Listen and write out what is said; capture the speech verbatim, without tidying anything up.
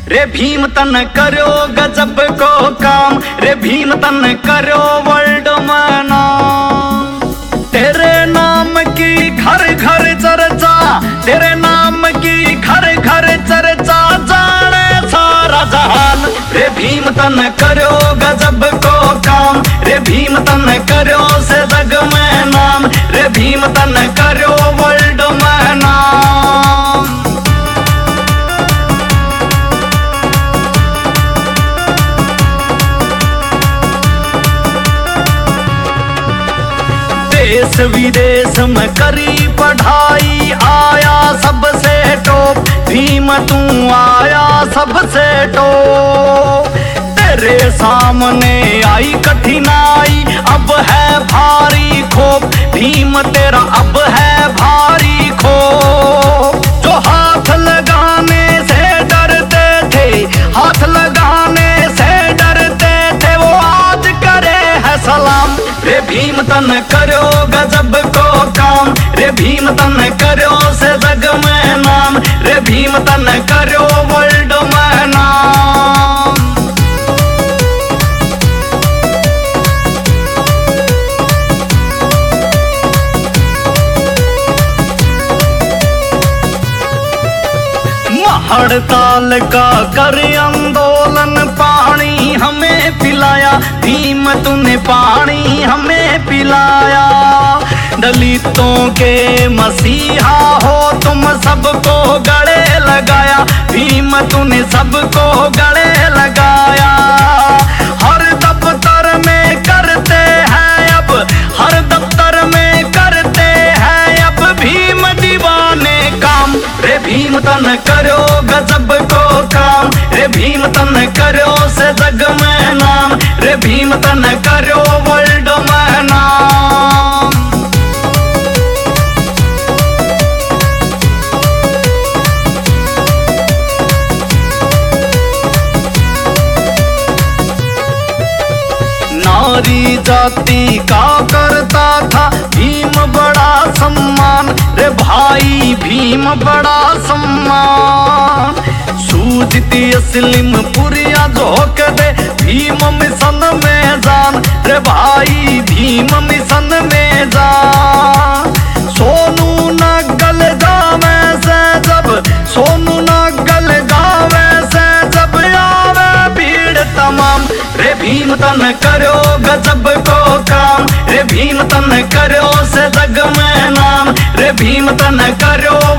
रे भीम तन करो गजब को काम, रे भीम तन करो वर्ल्ड में नाम। तेरे नाम की घर घर चर्चा, तेरे नाम की घर घर चर्चा, जाने सारा जहान। रे भीम तन करो गजब को काम, रे भीम तन करो से जग में नाम, रे भीम तन करो वर्ल्ड में नाम। देश विदेश में करी पढ़ाई, आया सबसे टॉप भीम तू आया सबसे टॉप। तेरे सामने आई कठिनाई, अब है भारी खोप, भीम तेरा अब है भारी खोप। जो हाथ लगाने से डरते थे, हाथ लगाने से डरते थे, वो आज करे है सलाम। रे भीम तन करो गजब को काम, रे भीम तन करो से जग में नाम, रे भीम तन करो वर्ल्ड में नाम। हड़ताल का कर आंदोलन, पानी हमें पिलाया भीम तूने, पानी हमें पिलाया। दलितों के मसीहा हो तुम, सबको गले लगाया भीम तूने, सबको गले लगाया। हर दफ्तर में करते हैं अब, हर दफ्तर में करते हैं अब भीम दीवाने काम। रे भीम तन करो गजब को काम, रे भीम तन करो से जग में नाम, रे भीम तन करो वर्ल्ड में नाम। नारी जाति का करता था भीम बड़ा सम्मान, रे भाई भीम बड़ा सम्मान। सूझती अस्लिम पुरिया झोंक दे भीम मिशन में जान, रे भाई भीम मिशन में जान। सोनू नगल गावे से जब, सोनू नगल गावे से जब आवे भीड़ तमाम। रे भीम तन करो गजब को काम, रे भीम तन करो से जग में नाम, रे भीम तन करो